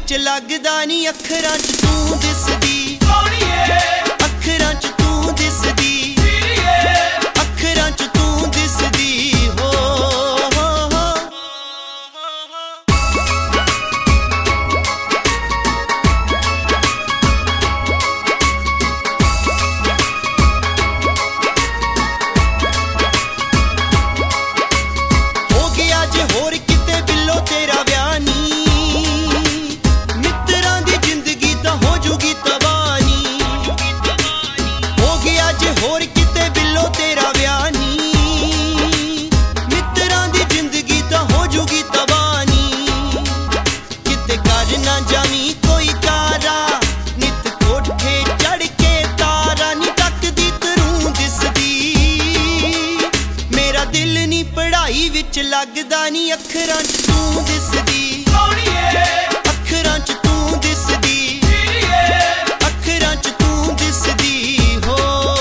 विच लगदा नी अखरां च तू दिसदी अखरां च तू दिसदी अखरां च तू दिसदी हो गया जे होर किते बिल्लो तेरा व्याह नी मित्रां दी जिंदगी तां हो जूगी तबानी हो गया जे होर किते बिल्लो तेरा व्याह नी मित्रां दी जिंदगी तां हो जूगी तबानी किते कर ना जावी कोई कारा नित कोठे चढ़ के तारा नी तकदी तरूं दिसदी मेरा दिल नी पढ़ाई विच लगदा नी अखरां च तू दिसदी अखरां च तू दिसदी अखरां च तू दिसदी हो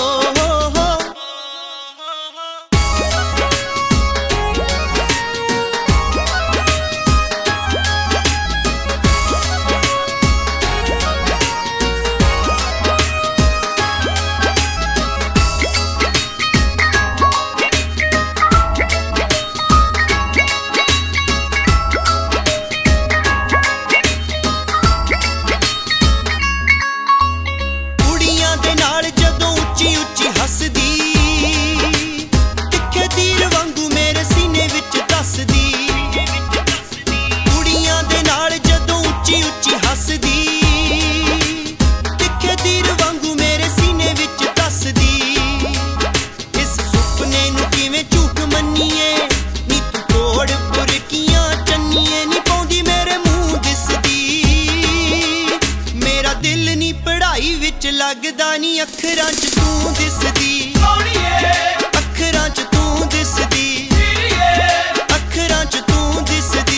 लगदा नी अखरां च तू दिसदी अखरां च तू दिसदी अखरां च तू दिसदी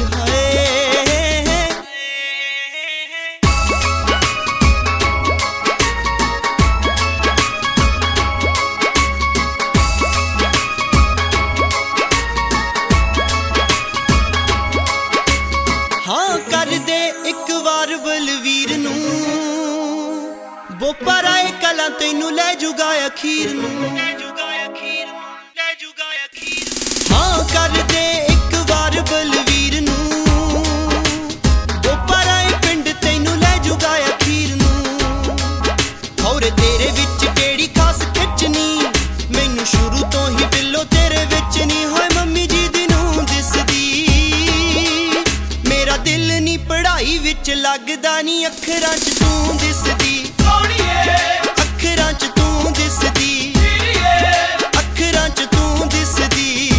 हाँ कर दे एक बार बलवीर नूं बोपा राए कला तेनू लै जूगा अखीर नूं हाँ कर दे एक बार बलवीर नूं बोपा राए पिंड तेनू लै जूगा अखीर नूं और तेरे विच केड़ी खास खिचनी मैनू शुरू तो ही बिल्लो तेरे विच नी होए मम्मी जी दी नूं दिसदी मेरा दिल नी पढ़ाई विच लगदा नी अखरां च तू दिसदी अखरां च तू दिसदी अखरां च तू दिसदी